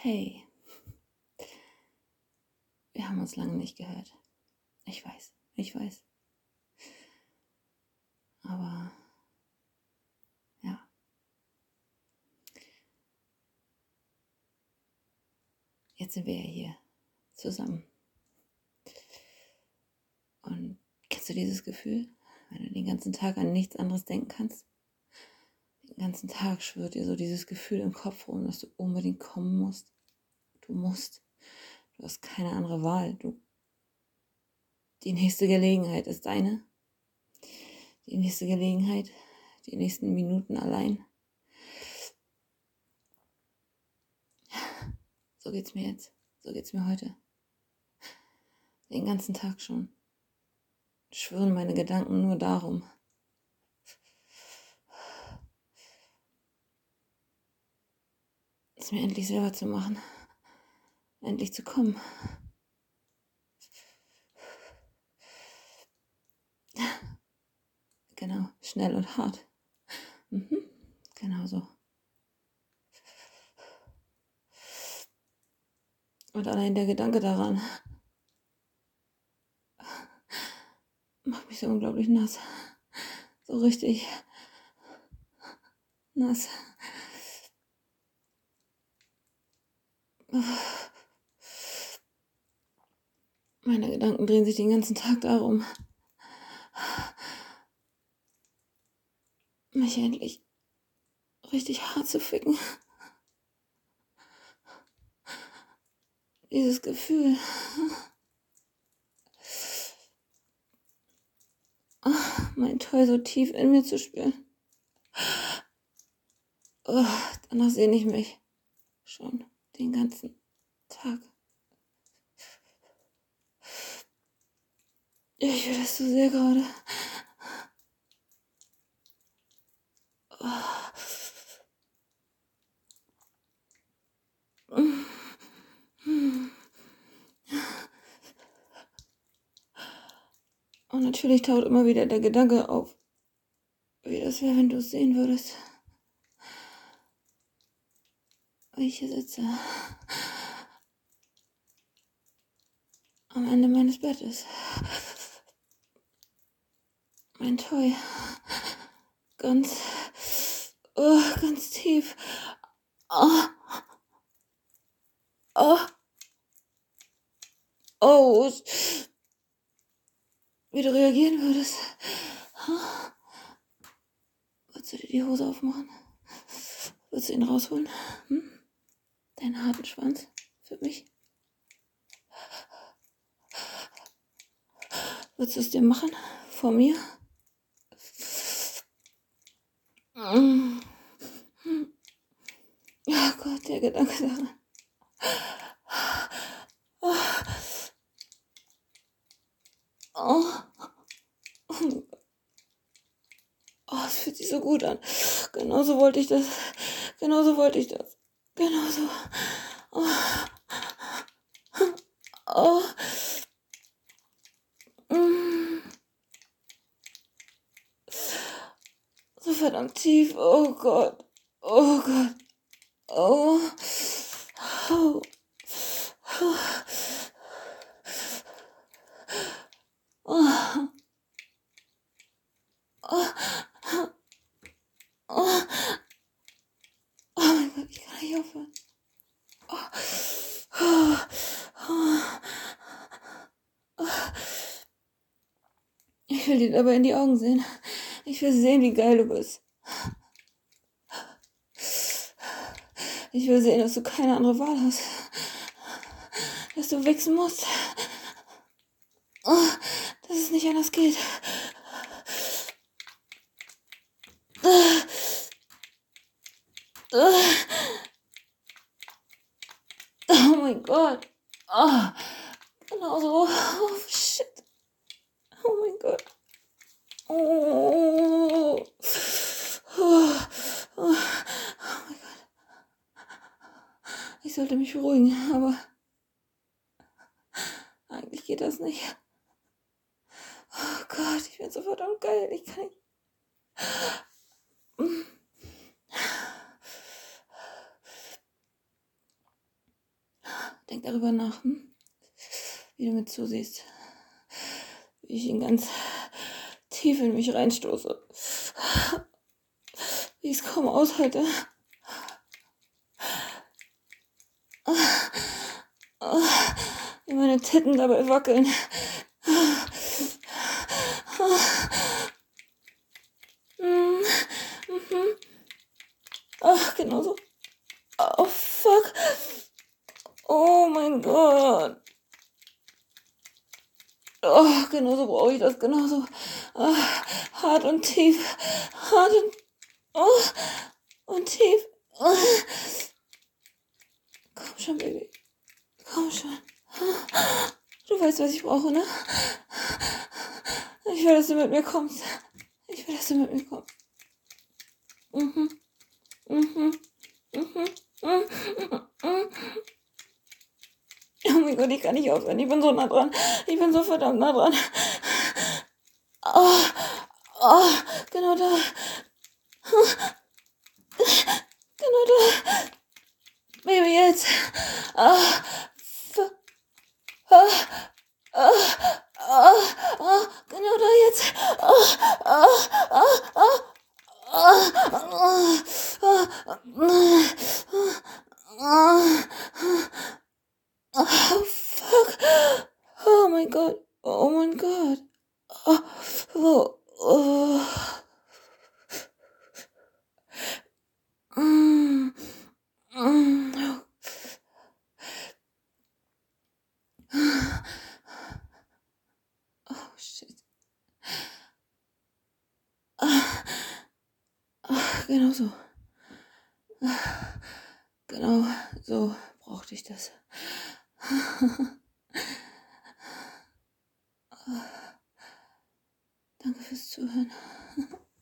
Hey, wir haben uns lange nicht gehört. Ich weiß. Aber ja, jetzt sind wir ja hier zusammen. Und kennst du dieses Gefühl, wenn du den ganzen Tag an nichts anderes denken kannst? Den ganzen Tag schwirrt dir so dieses Gefühl im Kopf rum, dass du unbedingt kommen musst. Du musst. Du hast keine andere Wahl. Die nächste Gelegenheit ist deine. Die nächste Gelegenheit, die nächsten Minuten allein. So geht's mir jetzt. So geht's mir heute. Den ganzen Tag schon. Schwirren meine Gedanken nur darum. Es mir endlich selber zu machen. Endlich zu kommen. Genau, schnell und hart. Genau so. Und allein der Gedanke daran macht mich so unglaublich nass. So richtig nass. Meine Gedanken drehen sich den ganzen Tag darum, mich endlich richtig hart zu ficken. Dieses Gefühl. Mein Toll so tief in mir zu spüren. Danach sehne ich mich schon den ganzen Tag. Ich will das so sehr gerade. Und natürlich taucht immer wieder der Gedanke auf, wie das wäre, wenn du es sehen würdest. Wie ich hier sitze. Am Ende meines Bettes. Mein Toy. Ganz tief. Wie du reagieren würdest. Würdest du dir die Hose aufmachen? Würdest du ihn rausholen? Deinen harten Schwanz für mich? Würdest du es dir machen? Vor mir? Oh Gott, der Gedanke daran. Es fühlt sich so gut an. Genauso wollte ich das. Genauso. So verdammt tief. Oh Gott. Mein Gott, ich kann nicht aufhören. Ich will dir dabei in die Augen sehen. Ich will sehen, wie geil du bist. Ich will sehen, dass du keine andere Wahl hast. Dass du wichsen musst. Dass es nicht anders geht. Oh mein Gott. Genau so. Oh, shit. Oh mein Gott. Oh mein Gott. Ich sollte mich beruhigen, aber eigentlich geht das nicht. Oh Gott, ich bin so verdammt geil. Ich kann nicht. Denk darüber nach, wie du mir zusiehst. Wie ich ihn ganz tief in mich reinstoße. Wie ich es kaum aushalte. Wie meine Titten dabei wackeln. Ach, genauso. Oh, fuck. Oh mein Gott. Oh, genauso brauche ich das. Genauso. Hart und tief. Hart und tief. Komm schon, Baby. Komm schon. Du weißt, was ich brauche, ne? Ich will, dass du mit mir kommst. Ich will, dass du mit mir kommst. Oh mein Gott, ich kann nicht aufhören. Ich bin so nah dran. Ich bin so verdammt nah dran. Genau da. Genau da. Baby, jetzt. Genau da jetzt. Oh, fuck. Oh mein Gott. Oh mein Gott. Oh. Oh, shit. Genau so. Genau so brauchte ich das. Danke fürs Zuhören.